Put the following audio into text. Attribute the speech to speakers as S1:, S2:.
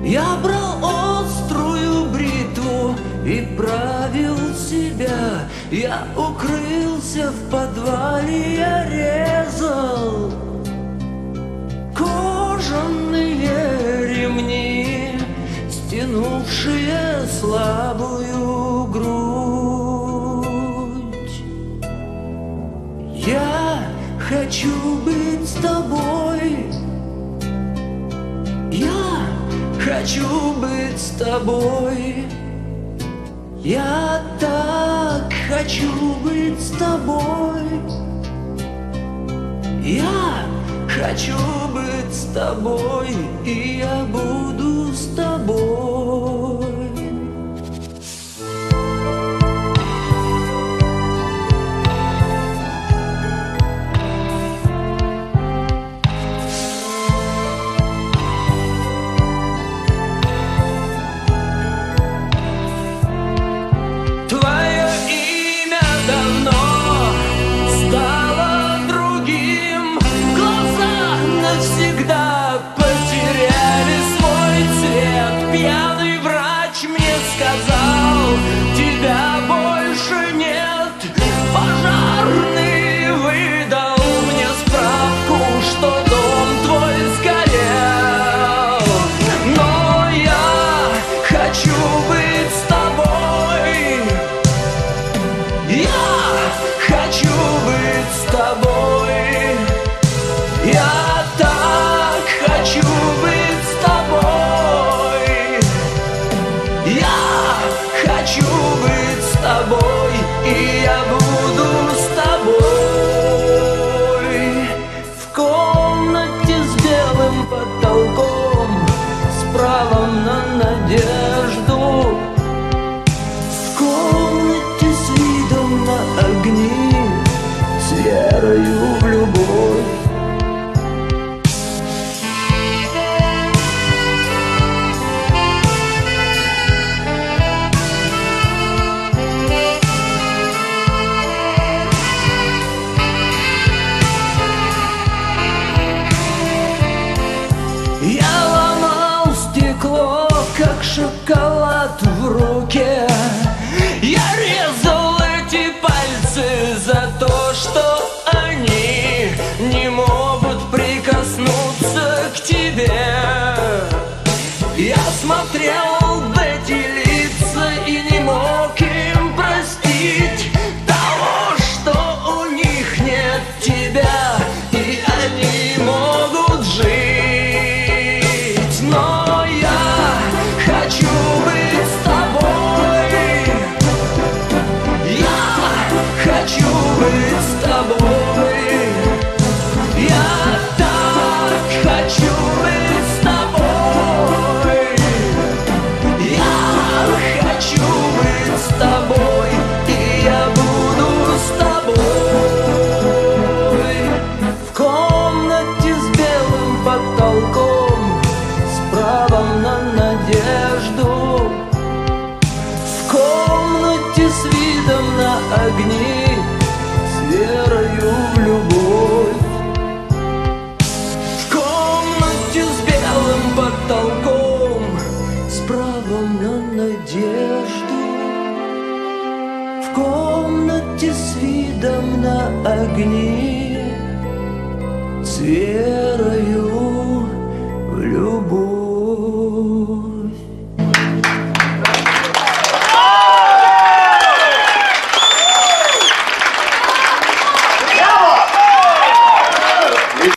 S1: Я брал острую бритву и правил себя. Я укрылся в подвале, я резал кожаные ремни, стянувшие слабую грудь. Я хочу быть с тобой. Я хочу быть с тобой. Я так хочу быть с тобой. Я хочу быть с тобой, и я буду с тобой. Твое имя давно стало другим. Глаза навсегда потеряли свой цвет. Пьяный врач мне сказал: тебя больше нет. Пожарный выдал мне справку, что дом твой сгорел. Но я хочу быть с тобой. Я хочу быть с тобой. Я так хочу быть с тобой. Я хочу быть с тобой, и я буду с тобой. В комнате с белым потолком, с правом на надежду. В комнате с видом на огни, с верою в любовь. Я ломал стекло, как шоколад в руке. Я резал эти пальцы за то, что они не могут прикоснуться к тебе. Я смотрел в эти лица и не мог им простить того, что у них нет тебя, и они могут жить. Но я хочу быть с тобой. Я хочу быть с тобой. Я так хочу быть с тобой. Я хочу быть с тобой, и я буду с тобой. В комнате с белым потолком, с правом на надежду. В комнате с видом на огни, с верою в любовь. В комнате с белым потолком, с правом на надежду. В комнате с видом на огни,